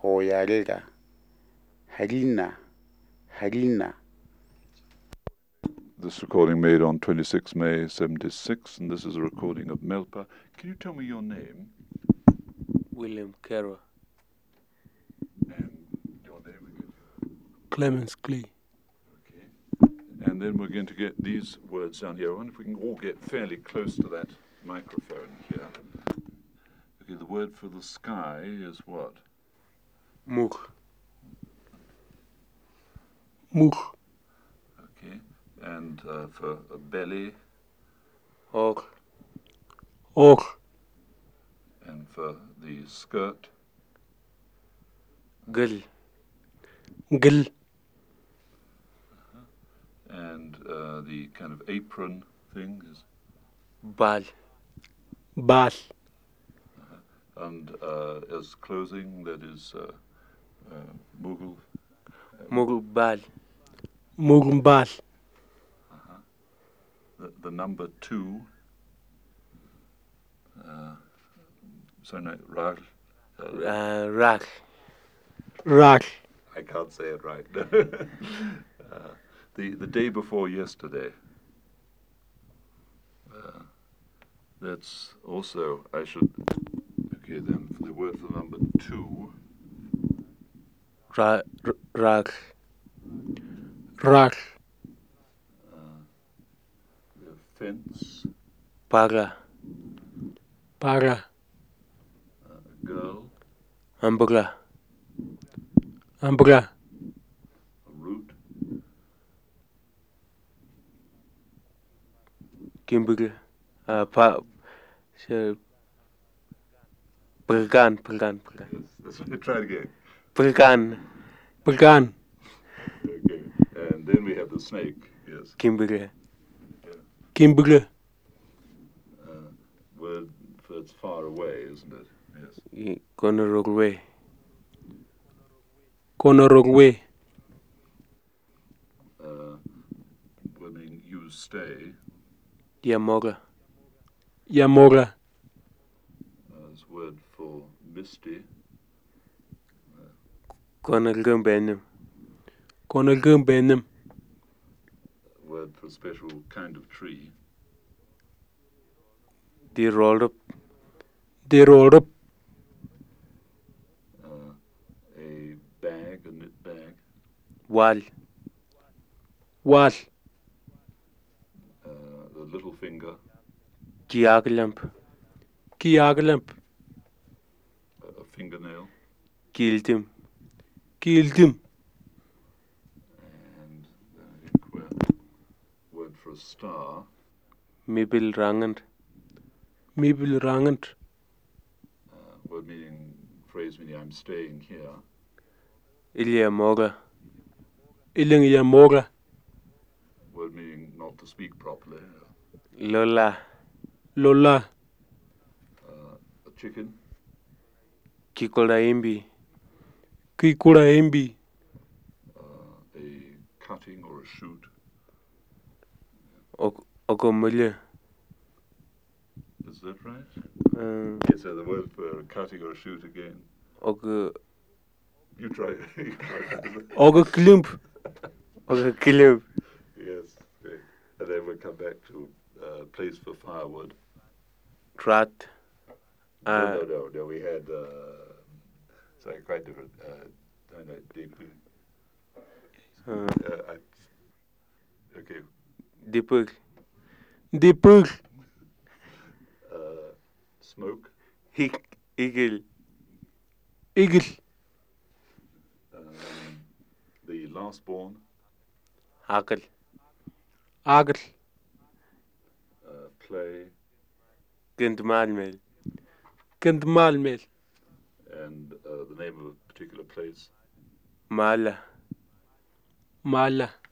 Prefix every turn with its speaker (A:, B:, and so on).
A: hoyarega, harina, harina.
B: This recording made on 26 May 76, and this is a recording of Melpa. Can you tell me your name?
C: William Kerwa.
B: And your name again?
D: Clemens Klee.
B: Okay. And then we're going to get these words down here. I wonder if we can all get fairly close to that microphone here. Okay, the word for the sky is what?
C: Mug.
D: Mug.
B: Okay. And for a belly?
C: Hoog.
D: Hoog.
B: And for the skirt?
C: Gul.
D: Gil.
B: And the kind of apron thing is?
C: Bal.
D: Bal.
B: And as clothing, that is Mughal?
C: Mughal bal.
D: Mughal bal.
B: The number 2, Rag.
C: Rag.
D: Rag.
B: I can't say it right. The day before yesterday. That's also, I should, okay then, for the word for the number 2.
C: Rag.
D: Rag.
B: The fence.
C: Para.
D: Para.
B: Girl.
C: Ambra.
D: Ambra.
B: A root.
C: Kimber. Pergan.
B: Yes, that's what I tried again.
C: Pergan.
D: Pergan.
B: Okay, and then we have the snake, yes.
C: Kimber.
D: Kimber.
B: Word for it's far away, isn't it? Yes.
C: Gonorrhea.
D: Gonorrhea.
B: When you stay.
C: Yamora.
D: Yamora.
B: As word for misty.
C: Gonorrhea.
D: Gonorrhea.
B: Word for a special kind of tree.
C: Die rolled up.
D: They rolled up.
B: A bag, a knit bag.
C: Wal.
D: Wal.
B: The little finger.
C: Kiagelamp.
D: Kiagelamp.
B: A fingernail.
C: Kiltim.
D: Kiltim.
B: And then I think word for a star.
C: Mibil rangend.
D: Mibil rangend.
B: Word meaning, phrase meaning I'm staying here.
C: Ilya Moga.
D: Iling Yamora.
B: Word meaning not to speak properly.
C: Lola.
D: Lola.
B: A chicken.
C: Kikola imbi.
D: Kikura Embi.
B: A cutting or a shoot.
C: Ogomulya.
B: Is that right? Yes, so the word for a cutting or a shoot again. You try.
D: Oga Klimp.
C: Kilib.
B: Yes, great. And then we'll come back to place for firewood.
C: Trat.
B: No, we had something quite different. Okay.
C: Dipur.
D: Dipur.
B: Smoke.
C: Eagle.
D: Eagle.
B: The last born.
C: Akal.
D: Agel.
B: Clay.
C: Kintmalmel.
D: Kintmalmel.
B: And the name of a particular place.
C: Mala.
D: Mala.